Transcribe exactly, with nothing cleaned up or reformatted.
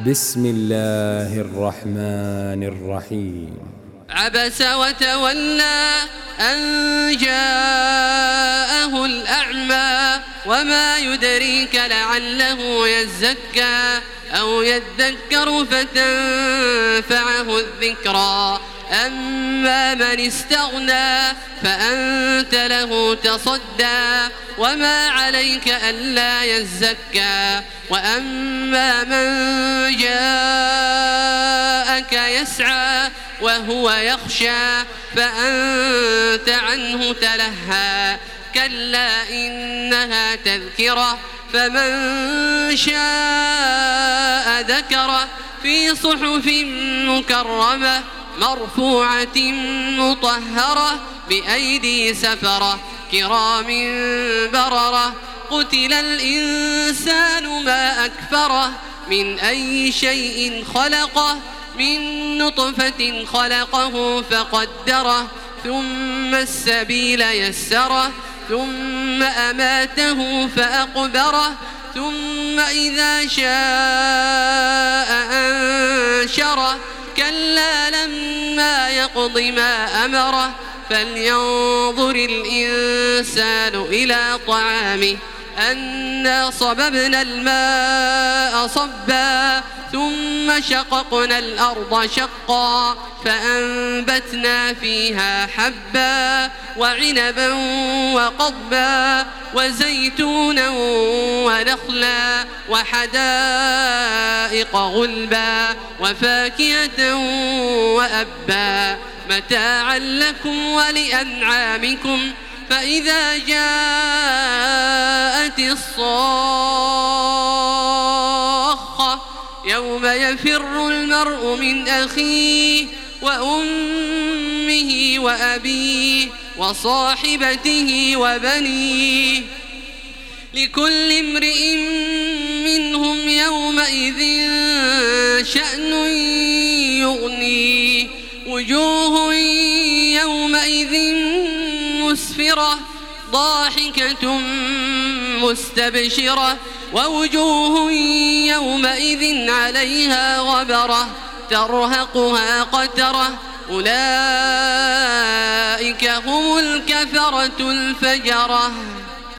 بسم الله الرحمن الرحيم. عبس وتولى أن جاءه الأعمى وما يدريك لعله يزكى أو يذكر فتنفعه الذكرى أما من استغنى فأنت له تصدى وما عليك ألا يزكى وأما من جاءك يسعى وهو يخشى فأنت عنه تلهى كلا إنها تذكرة فمن شاء ذكره في صحف مكرمة مرفوعة مطهرة بأيدي سفرة كرام بررة قتل الإنسان ما أكفره من أي شيء خلقه من نطفة خلقه فقدره ثم السبيل يسره ثم أماته فأقبره ثم إذا شاء أنشره كلا لما يقض ما أمره فلينظر الإنسان إلى طعامه أنا صببنا الماء صبا ثم شققنا الأرض شقا فأنبتنا فيها حبا وعنبا وقضبا وزيتونا ونخلا وحدائق غلبا وفاكهة وأبا متاعا لكم ولأنعامكم فإذا جاءت الصاخة يوم يفر المرء من أخيه وأمه وأبيه وصاحبته وبنيه لكل امرئ منهم يومئذ شأن يغنيه وجوه يومئذ مسفرة ضاحكة مستبشرة ووجوه يومئذ عليها غبرة ترهقها قترة أولئك هم الكفرة الفجرة.